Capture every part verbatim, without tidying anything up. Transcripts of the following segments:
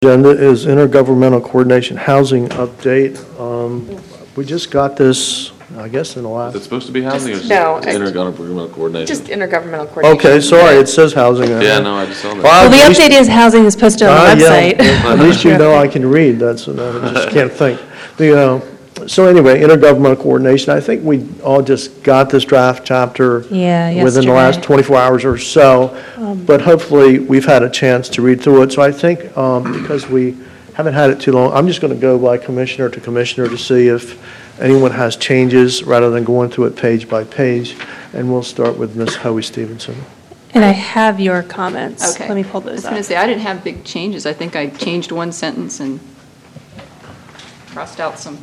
Agenda is intergovernmental coordination housing update. Um, We just got this, I guess, in the Is it last, supposed to be housing or Just- is it no, just I- intergovernmental coordination? Just intergovernmental coordination. okay, sorry, it says housing. Yeah, no, I just saw that. Well, Well, the at least- update is housing is posted on Ah, the yeah, website. At least you know I can read, that's, I just can't think. The, uh, so anyway, intergovernmental coordination, I think we all just got this draft chapter Yeah, within the last yesterday. twenty-four hours or so, but hopefully we've had a chance to read through it. So I think um, because we haven't had it too long, I'm just going to go by commissioner to commissioner to see if anyone has changes rather than going through it page by page. And we'll start with Miz Howie Stevenson. And I have your comments. Okay. Let me pull I was those going to up. say, I didn't have big changes. I think I changed one sentence and crossed out some.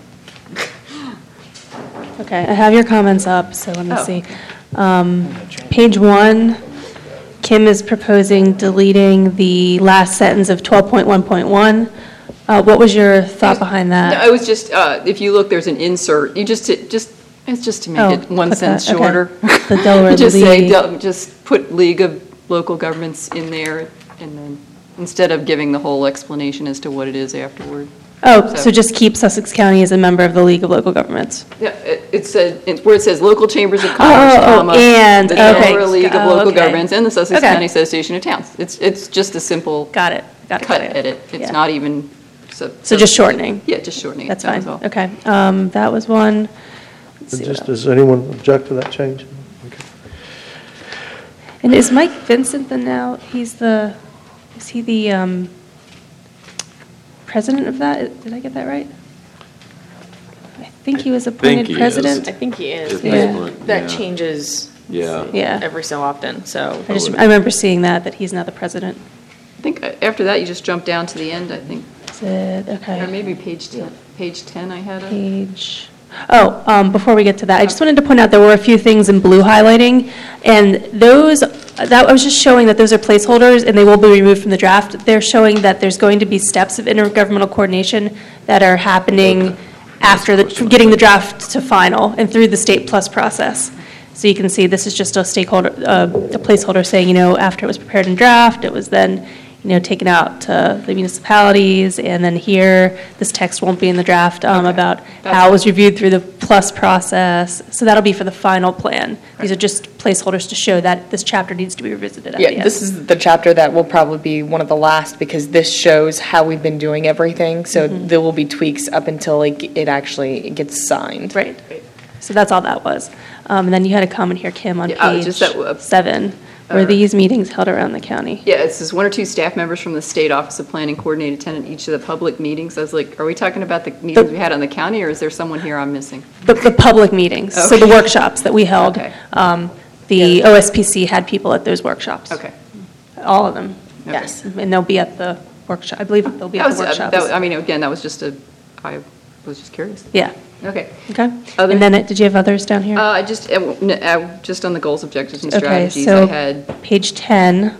Okay, I have your comments up, so let me Oh. see. Um, Page one, Kim is proposing deleting the last sentence of twelve point one point one. Uh, What was your thought behind No, that? it was just, uh, if you look, there's an insert. You just, it just, it's just to Oh, make it one put that, sentence okay. shorter. The Delaware Just say, League. Del- just put League of Local Governments in there and then, instead of giving the whole explanation as to what it is afterward. Oh, so- so just keep Sussex County as a member of the League of Local Governments. Yeah, it it said, it's where it says local chambers of commerce, Oh, oh, comma, and, the okay. Delaware League of Oh, Local okay. Governments and the Sussex Okay. County Association of Towns. It's, it's just a simple Got it, got it, cut got it. edit. It's Yeah. not even, so. So just shortening? Yeah, just shortening it, That's that fine, was all. okay. Um, That was one. Let's see what Just, else. does anyone object to that change? Okay. And is Mike Vincent the now, he's the, is he the um, president of that? Did I get that right? I think he was appointed he is. president. I think he is, At this but point, that yeah. changes Yeah. Yeah. every so often, so. I just, I remember seeing that, that he's now the president. I think uh, after that, you just jump down to the end, I think, Is it, or okay, maybe page ten, page ten I had. a- page, oh, um, before we get to that, I just wanted to point out there were a few things in blue highlighting, and those, that, I was just showing that those are placeholders, and they will be removed from the draft. They're showing that there's going to be steps of intergovernmental coordination that are happening after the, getting the draft to final and through the State Plus process. So you can see this is just a stakeholder, uh, a placeholder saying, you know, after it was prepared in draft, it was then, you know, taken out to the municipalities, and then here, this text won't be in the draft um, Okay. about That's how it was reviewed through the Plus process. So that'll be for the final plan. These are just placeholders to show that this chapter needs to be revisited at the end. Yeah, this is the chapter that will probably be one of the last, because this shows how we've been doing everything, so Mm-hmm. there will be tweaks up until it it actually gets signed. Right. So that's all that was. Um, And then you had a comment here, Kim, on Yeah, uh, page just that, uh, seven, were uh, these meetings held around the county? Yeah, it says one or two staff members from the State Office of Planning Coordinate attended each of the public meetings. I was like, are we talking about the meetings we had on the county, or is there someone here I'm missing? The, the public meetings, so the Okay. workshops that we held. Okay. Um, The O S P C had people at those workshops. Okay. All of them, Okay. yes. And they'll be at the workshop, I believe they'll be That at the was, uh, workshops. that- I mean, again, that was just a, I was just curious. Yeah, Okay. okay. Other- And then, uh, did you have others down here? Uh, I just, uh, n- uh, just on the goals, objectives, and Okay, strategies, I so had, page ten,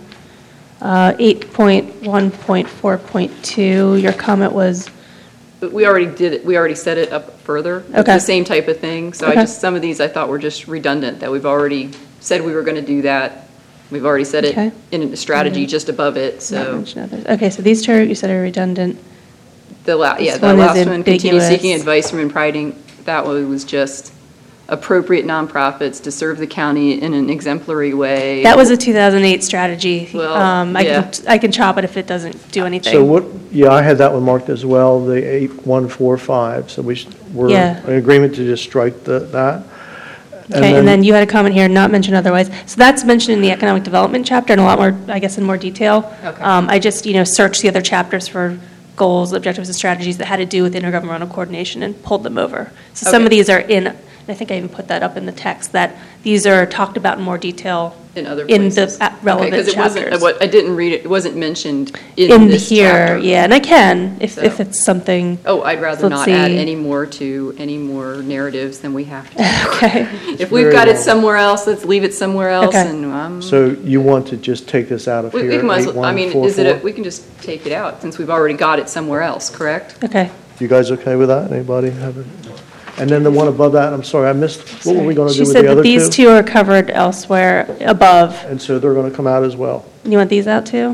uh, eight point one point four point two, your comment was, we already did it, we already set it up further. It's Okay. the same type of thing, so I Okay. just, some of these I thought were just redundant, that we've already said we were going to do that. We've already said it Okay. in a strategy Mhm. just above it, not so. mention others. Okay, so these two, you said are redundant. The la, yeah, This the one is last one, continue seeking ambiguous. advice from and priding, that one was just appropriate nonprofits to serve the county in an exemplary way. That was a two thousand eight strategy. Well, Um, I can, yeah. I can chop it if it doesn't do anything. So what, yeah, I had that one marked as well, the eight one four five, so we, should- we're Yeah. in agreement to just strike the, that. Okay, and then you had a comment here, not mentioned otherwise. So that's mentioned in the economic development chapter in a lot more, I guess, in more detail. Okay. Um, I just, you know, searched the other chapters for goals, objectives, and strategies that had to do with intergovernmental coordination and pulled them over. So some of Okay. these are in, and I think I even put that up in the text, that these are talked about in more detail In other in the places. uh, relevant Okay, 'cause it wasn't, chapters. what, I didn't read it, it wasn't mentioned in In the this here, chapter. yeah, and I can, if, if So. it's something, Oh, I'd rather Let's not add see. any more to, any more narratives than we have to. okay. If we've very got it long. somewhere else, let's leave it somewhere else, Okay. and, um. So you want to just take this out of We, here, we can, might as eight well- I one mean, four is it, a- four? we can just take it out, since we've already got it somewhere else, correct? Okay. You guys okay with that? Anybody have it? And then the one above that, I'm sorry, I missed, what were we going to do with She the said that other these two? two are covered elsewhere above. And so they're going to come out as well. You want these out too?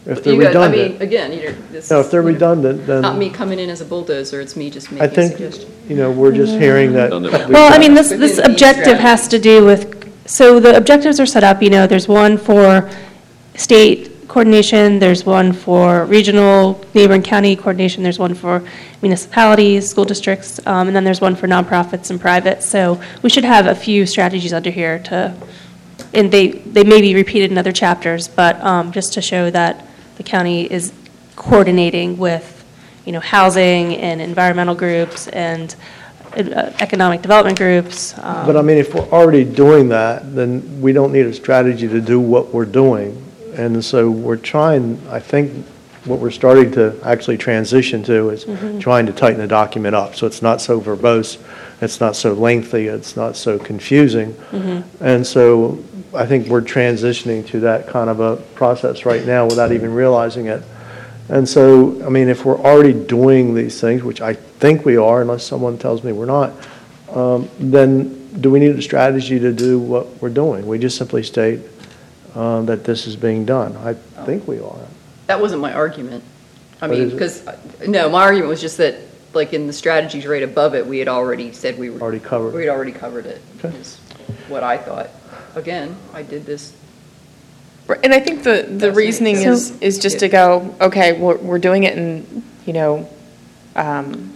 If they're You guys- I mean, redundant, again, you're, this no, if is, they're you know, redundant, then not me coming in as a bulldozer, it's me just I making a think, suggestion. you know, we're just hearing that. Redundant. Well, I mean, this, Within this each objective strategy. has to do with, so the objectives are set up, you know, there's one for state coordination, there's one for regional neighboring county coordination, there's one for municipalities, school districts, um, and then there's one for nonprofits and private. So we should have a few strategies under here to, and they, they may be repeated in other chapters, but um, just to show that the county is coordinating with, you know, housing and environmental groups and uh, economic development groups. um, But I mean, if we're already doing that, then we don't need a strategy to do what we're doing. And so we're trying, I think, what we're starting to actually transition to is trying to tighten the document up. So it's not so verbose, it's not so lengthy, it's not so confusing. And so I think we're transitioning to that kind of a process right now without even realizing it. And so, I mean, if we're already doing these things, which I think we are, unless someone tells me we're not, um, then do we need a strategy to do what we're doing? We just simply state uh, that this is being done. I think we are. That wasn't my argument. I What mean, is it? because, no, my argument was just that, like, in the strategies right above it, we had already said we were. Already covered it. We had already covered it, Okay. is what I thought. Again, I did this. Right, and I think the, the reasoning So- is, is just to go, okay, we're, we're doing it in, you know, um,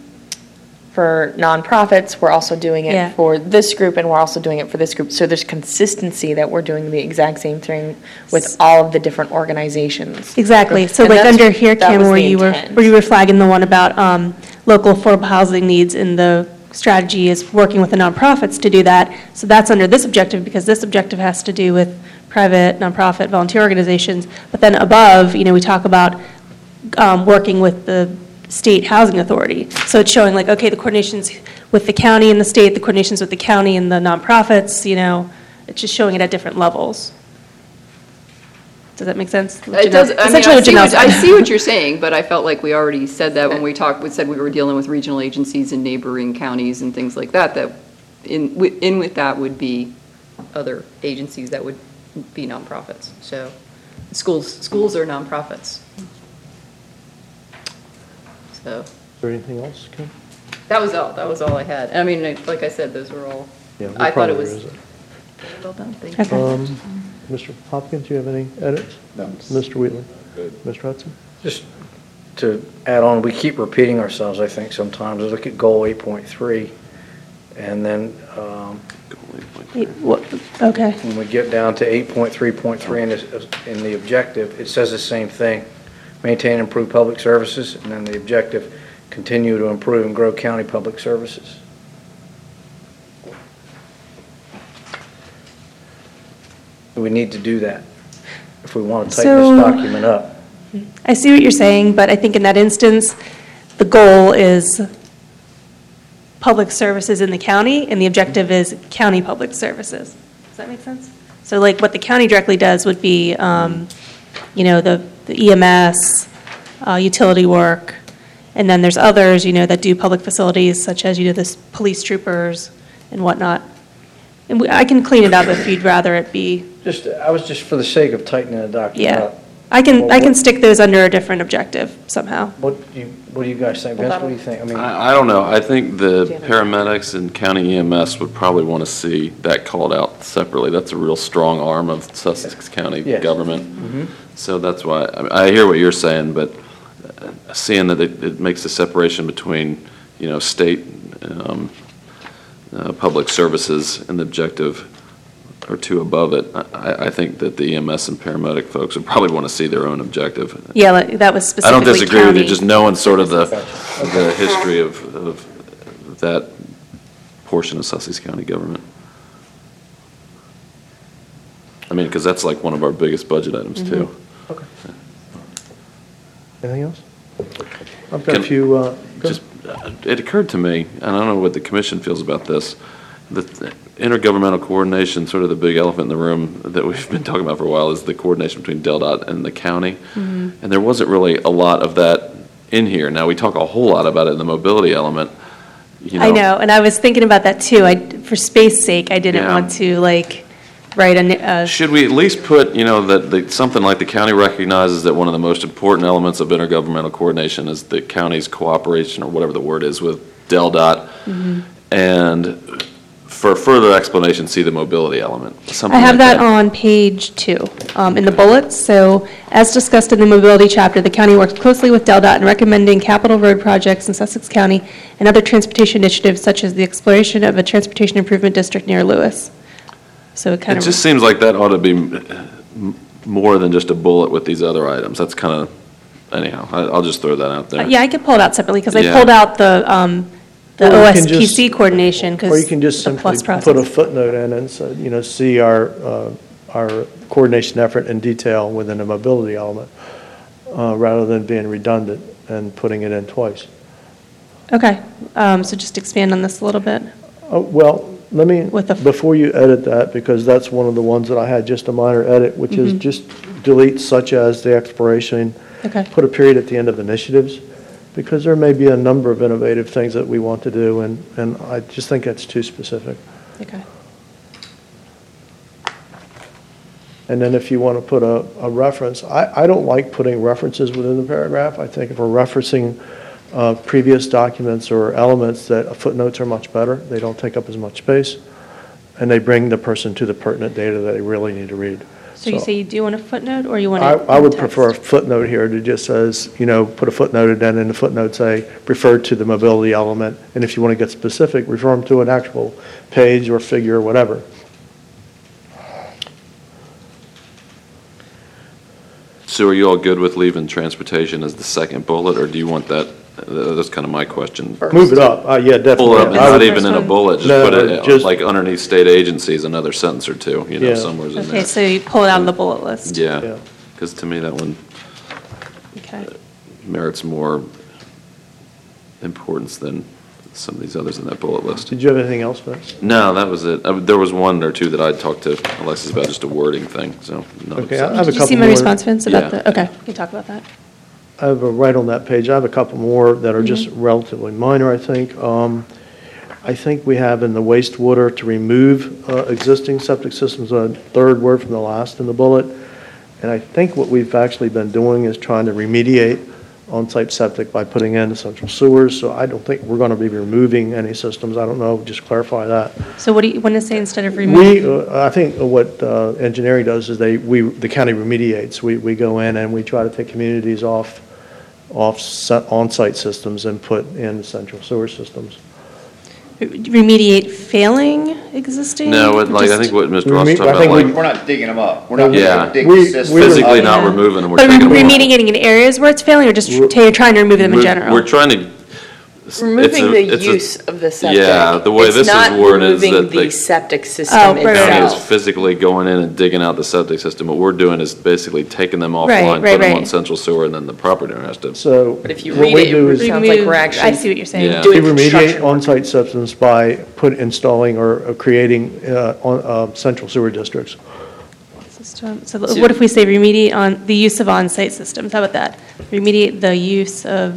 for nonprofits, we're also doing Yeah. it for this group, and we're also doing it for this group. So there's consistency that we're doing the exact same thing with all of the different organizations. Exactly. So And like that's- under here, that Kim, was where the you were, intent. where you were flagging the one about um, local affordable housing needs, and the strategy is working with the nonprofits to do that. So that's under this objective, because this objective has to do with private, nonprofit, volunteer organizations. But then above, you know, we talk about um, working with the state housing authority. So it's showing like, okay, the coordinations with the county and the state, the coordinations with the county and the nonprofits, you know, it's just showing it at different levels. Does that make sense? It does, I mean, Essentially I what see what, Janelle I said. see what you're saying, but I felt like we already said that when we talked, we said we were dealing with regional agencies and neighboring counties and things like that, that in, wi- in with that would be other agencies that would be nonprofits. So schools, schools are nonprofits. So Is there anything else, Kim? that was all, that was all I had. I mean, like I said, those were all, Yeah, we I thought it probably was isn't. well done, thank you. Okay. Um, Mister Hopkins, do you have any edits? No. Mister Wheeler? Good. Mister Hudson? Just to add on, we keep repeating ourselves, I think, sometimes. Look at goal eight point three, and then um, Wait, what- Okay. when we get down to eight point three point three in this- in the objective, it says the same thing. Maintain and improve public services, and then the objective, continue to improve and grow county public services. We need to do that if we want to tighten So- this document up. I see what you're saying, but I think in that instance, the goal is public services in the county, and the objective is county public services. Does that make sense? So like what the county directly does would be, um, you know, the the E M S, uh, utility work, and then there's others, you know, that do public facilities, such as, you know, the police troopers and whatnot. And we- I can clean it up if you'd rather it be, Just, I was just for the sake of tightening the document yeah. up. I can, Well, I can what- stick those under a different objective somehow. What do you, what do you guys think? Vince, what do you think? I mean, I, I don't know. I think the paramedics and county E M S would probably want to see that called out separately. That's a real strong arm of Sussex County Yes. government. So that's why, I mean, I hear what you're saying, but uh, seeing that it, it makes a separation between, you know, state, um, uh, public services and the objective or two above it, I, I think that the E M S and paramedic folks would probably want to see their own objective. Yeah, like, that was I specifically don't disagree with you, county. just knowing sort of the, the history of, of that portion of Sussex County government. I mean, because that's like one of our biggest budget items, too. Anything else? I've got a Can- few, uh, go- Just, uh, it occurred to me, and I don't know what the commission feels about this, that intergovernmental coordination, sort of the big elephant in the room that we've been talking about for a while, is the coordination between DelDOT and the county. And there wasn't really a lot of that in here. Now, we talk a whole lot about it in the mobility element, you know. I know, and I was thinking about that too. I, for space sake, I didn't Yeah. want to like right? And, uh, Should we at least put, you know, that, that something like the county recognizes that one of the most important elements of intergovernmental coordination is the county's cooperation, or whatever the word is, with DelDOT? And for further explanation, see the mobility element, something I have like that on page two, um, in the bullets. So, as discussed in the mobility chapter, the county works closely with DelDOT in recommending capital road projects in Sussex County and other transportation initiatives such as the exploration of a transportation improvement district near Lewis. So it kind It of. just seems like that ought to be m- more than just a bullet with these other items. That's kind of, anyhow, I- I'll just throw that out Uh, there. Yeah, I could pull it out separately, because I Yeah. pulled out the, um, the Or you can O S P C just- coordination, because Or you can just the simply plus put a process. footnote in and say, you know, see our, uh, our coordination effort in detail within the mobility element, uh, rather than being redundant and putting it in twice. Okay, um, so just expand on this a little bit. Oh, well, let me, With the- before you edit that, because that's one of the ones that I had just a minor edit, which is Mhm. just delete such as the exploration. Okay. Put a period at the end of initiatives, because there may be a number of innovative things that we want to do, and, and I just think that's too specific. Okay. And then if you want to put a, a reference, I, I don't like putting references within the paragraph. I think if we're referencing uh, previous documents or elements, that footnotes are much better. They don't take up as much space, and they bring the person to the pertinent data that they really need to read. So you say you do want a footnote, or you want I, it I in would text? prefer a footnote here that just says, you know, put a footnote and then in the footnote say, refer to the mobility element. And if you want to get specific, refer them to an actual page or figure or whatever. So are you all good with leaving transportation as the second bullet, or do you want that, uh, that's kind of my question. Move it up, uh, yeah, definitely. Pull it up, and I not would- even in a bullet, just No, put it, just- like underneath state agencies, another sentence or two, you know, Yeah. somewhere in Okay, there. so you pull it out of the bullet list? Yeah, Yeah. because to me, that one Okay. merits more importance than some of these others in that bullet list. Did you have anything else, Vince? No, that was it. Uh, There was one or two that I talked to Alexis about, just a wording thing, so. no Okay, I exception. have a Did you see couple my more. response, Vince, about Yeah. the, okay, we can talk about that. I have a, right on that page, I have a couple more that are just Mm-hmm. relatively minor, I think. Um, I think we have in the wastewater to remove uh, existing septic systems, a third word from the last in the bullet. And I think what we've actually been doing is trying to remediate on-site septic by putting in central sewers. So I don't think we're going to be removing any systems. I don't know, just clarify that. So what do you want to say instead of We, remove? uh, I think what uh, engineering does is they, we, the county remediates. We, we go in and we try to take communities off, off set- on-site systems and put in central sewer systems. Remediate failing existing? No, what- like, I Just- think what Mister We Ross meet- talked I about, think we- like We're not digging them up. We're not Yeah. going to dig We- the system. we were- physically uh, not Yeah. removing them, we're But taking them off. remediating in areas where it's failing, or just We're- ta- trying to remove them in We're- general? We're trying to. it's Removing a- the it's a- use of the septic. Yeah, the way this is worded is It's not that removing the the septic Oh, system right, right, right. county is itself. physically going in and digging out the septic system. What we're doing is basically taking them Right, offline, right, putting them on right. central sewer, and then the property owner has to. So But if you what read we it, do it is sounds like we're Remove- actually I see what you're saying. Yeah. we doing remediate construction work. on-site systems by put, installing or uh, creating uh, on, uh, central sewer districts. System. So what if we say remediate on, the use of on-site systems? How about that? Remediate the use of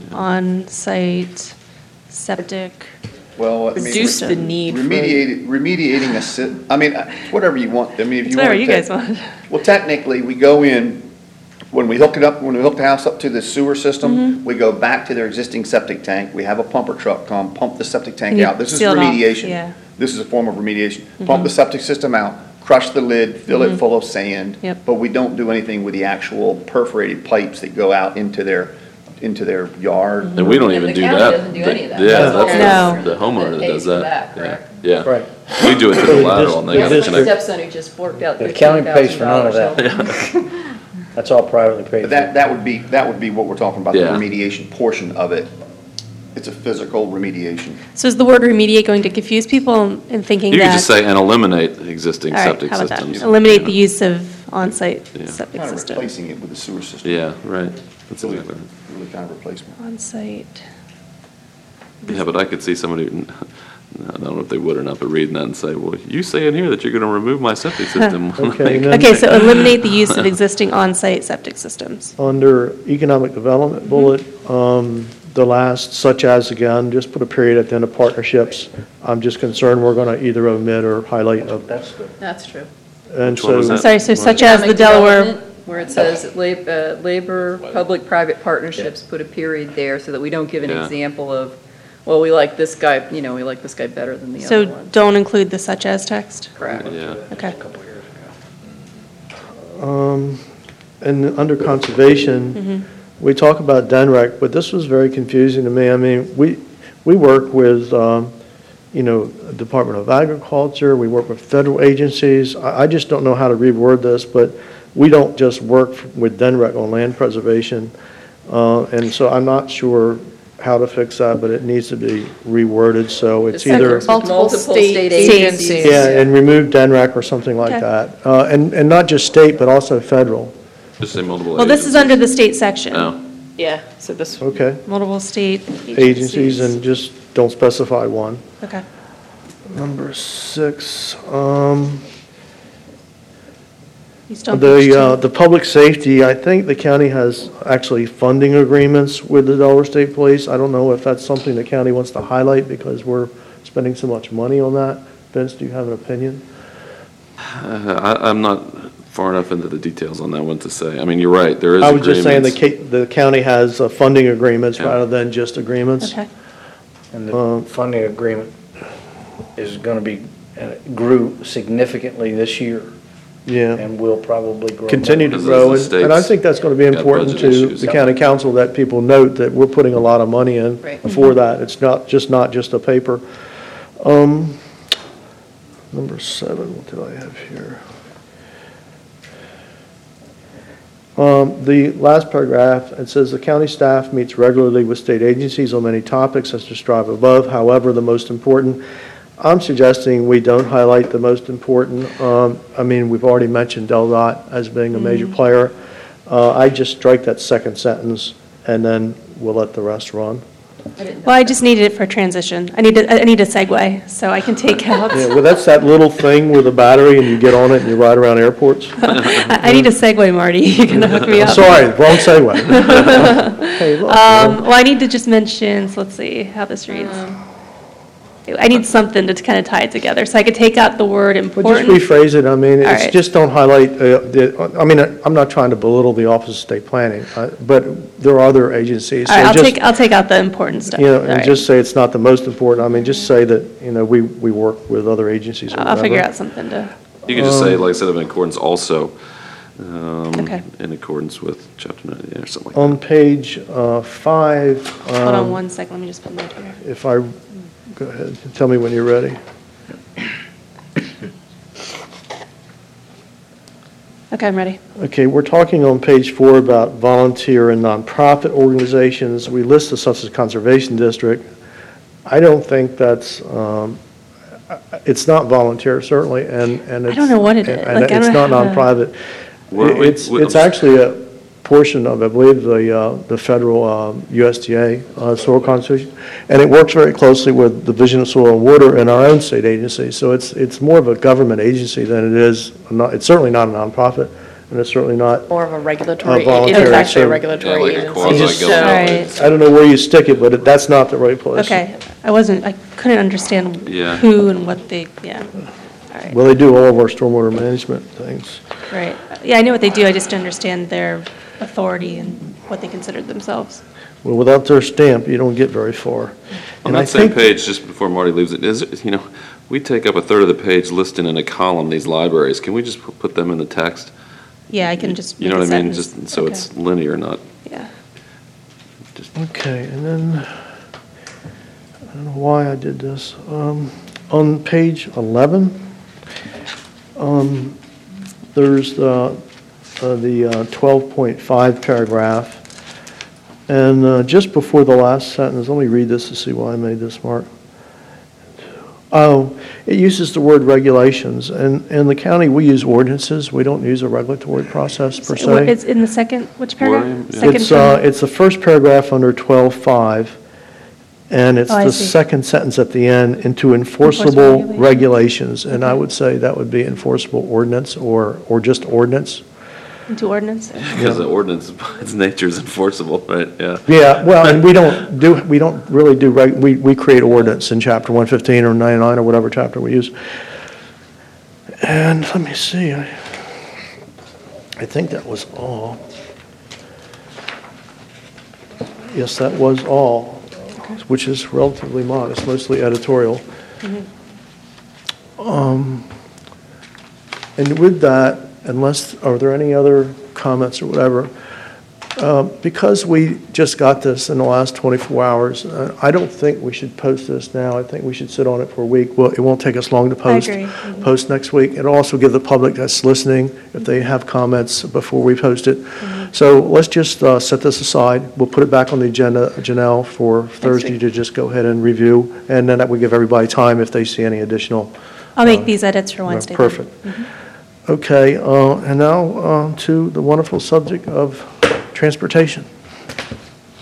on-site septic. Well, I mean, Reduce the need for. remediate, remediating a, si- I mean, uh, whatever you want. I mean, if It's you whatever want. you to guys take- want. Well, technically, we go in, when we hook it up, when we hook the house up to the sewer Mm-hmm. system, we go back to their existing septic tank. We have a pumper truck come, pump the septic tank And you out. This is seal it off, remediation. yeah. This is a form of remediation. Mm-hmm. Pump the septic system out, crush the lid, fill it full of sand. Yep. But we don't do anything with the actual perforated pipes that go out into their, into their yard. And we don't And even the do county that. doesn't do any of that. Yeah, That's all that's the- No. the homeowner that Pays does for that. that, Yeah, correct? Yeah. Right. We do it through the lateral, and they Yeah, gotta but connect. Stepson who just forked out The county pays for none of that. That's all privately paid But for. that, that would be, that would be what we're talking about, the Yeah. remediation portion of it. It's a physical remediation. So is the word remediate going to confuse people in thinking that? You could just say, and eliminate existing All right, septic how about that? systems. Eliminate Yeah. the use of on-site Yeah. septic Kind of system. replacing it with the sewer system. Yeah, right. That's Really, exactly right. really kind of replacement. On-site. Yeah, but I could see somebody, I don't know if they would or not, but reading that and say, well, you say in here that you're gonna remove my septic system. Okay, and then- Okay, so eliminate the use of existing on-site septic systems. Under economic development bullet, um, the last, such as, again, just put a period at the end of partnerships. I'm just concerned we're going to either omit or highlight a That's good. That's true. And Which one was so, that? Sorry, so such as the Economic Delaware, development, where it says lab- uh, labor, public-private partnerships, put a period there so that we don't give an Yeah. example of, well, we like this guy, you know, we like this guy better than the so other one. don't include the such as text? Correct. Yeah. Okay. um, and under conservation, we talk about D N R E C, but this was very confusing to me. I mean, we, we work with, um, you know, Department of Agriculture, we work with federal agencies. I, I just don't know how to reword this, but we don't just work with D N R E C on land preservation. Uh, and so I'm not sure how to fix that, but it needs to be reworded, so it's Just either, works with Multiple state agencies. yeah, and remove D N R E C or something like Okay. that. Uh, and, and not just state, but also federal. Just say multiple Well, this is agencies. under the state section. Oh, Yeah, so this, Okay. Multiple state agencies. Agencies, and just don't specify one. Okay. Number six, um, You still on page the, two? uh, the public safety, I think the county has actually funding agreements with the Delaware State Police. I don't know if that's something the county wants to highlight because we're spending so much money on that. Vince, do you have an opinion? Uh, I, I'm not far enough into the details on that one to say. I mean, you're right, there is I was just saying the, agreements. ca- the county has uh, funding agreements Yeah. rather than just agreements. Okay. And Um, the funding agreement is going to be, and it grew significantly this year Yeah. and will probably grow. Continue to Because grow, as the and and I state's think that's going to be got important budget to issues. the county council that people note that we're putting a lot of money in Right. for that. It's not, just not just a paper. Um, Number seven, what did I have here? Um, The last paragraph, it says, "The county staff meets regularly with state agencies on many topics as described above. However, the most important," I'm suggesting we don't highlight the most important. Um, I mean, we've already mentioned Del Dot as being a major player. Uh, I just strike that second sentence, and then we'll let the rest run. Well, I just needed it for transition. I need, a- I need a segue, so I can take out, Yeah, well, that's that little thing with a battery, and you get on it and you ride around airports. I I need a segue, Marty. You're going to hook me up. Sorry, wrong segue. Hey, look, Um, well, I need to just mention, so let's see how this reads. I need something to kind of tie it together, so I could take out the word Well, just important. rephrase it, I mean, All it's, right. just don't highlight, uh, the, I mean, I'm not trying to belittle the Office of State Planning, uh, but there are other agencies. All right, so I'll just, take, I'll take out the important stuff. You know, All and right. just say it's not the most important, I mean, just say that, you know, we, we work with other agencies or I'll I'll figure whatever. out something to, You can just say, like I said, in accordance also, um, Okay. in accordance with chapter ninety or something like that. On page uh, five. hold on um, one second, let me just put that here. If I, go ahead, tell me when you're ready. Okay, I'm ready. Okay, we're talking on page four about volunteer and nonprofit organizations. We list the Sussex Conservation District. I don't think that's, um, it's not volunteer certainly, and, and I it's. don't know what it is. and Like, I it's don't not know how to- nonprofit. Were we- It's, we- it's actually a portion of, I believe, the, uh, the federal um, U S D A uh, soil conservation, and it works very closely with the Division of Soil and Water and our own state agency. So it's, it's more of a government agency than it is, not- it's certainly not a nonprofit, and it's certainly not, more of a regulatory, Uh, it is voluntary, actually a so- regulatory Yeah, like a agency. quasi-government. So- I don't know where you stick it, but it- that's not the right place. Okay, I wasn't, I couldn't understand Yeah. who and what they, yeah. All right, Well, they do all of our stormwater management things. right. Yeah, I know what they do, I just understand their authority and what they consider themselves. Well, without their stamp, you don't get very far. On And I that same think- page, just before Marty leaves it, is, it- you know, we take up a third of the page listing in a column these libraries. Can we just pu- put them in the text? Yeah, I can just You make know a what I mean? sentence. Just so Okay. it's linear, not Yeah, just. Okay, and then, I don't know why I did this. Um, On page eleven, um, there's the, uh, the uh, twelve point five paragraph. And uh, just before the last sentence, let me read this to see why I made this mark. Oh, it uses the word regulations, and in the county, we use ordinances. We don't use a regulatory process per So what- se. it's in the second, which Where paragraph? I am- yeah. Second It's, uh, from- it's the first paragraph under twelve five, and it's Oh, I the see. second sentence at the end, into enforceable Enforceable regulations. And I would say that would be enforceable ordinance or, or just ordinance. Into ordinance? Because the ordinance, by its nature, is enforceable, right? Yeah. Yeah, well, and we don't do, we don't really do, reg- we, we create ordinance in chapter one fifteen or ninety-nine or whatever chapter we use. And let me see, I, I think that was all. Yes, that was all, which is relatively modest, mostly editorial. Um, And with that, unless, are there any other comments or whatever? Uh, Because we just got this in the last twenty-four hours, uh, I don't think we should post this now. I think we should sit on it for a week. Well, it won't take us long to post. agree. Mhm. Post next week. It'll also give the public that's listening, if they have comments before we post it. So let's just uh, set this aside. We'll put it back on the agenda, Janelle, for Thursday to just go ahead and review. And then that would give everybody time if they see any additional. I'll make these edits for Wednesday. then. Perfect. Okay, uh, and now uh, to the wonderful subject of transportation.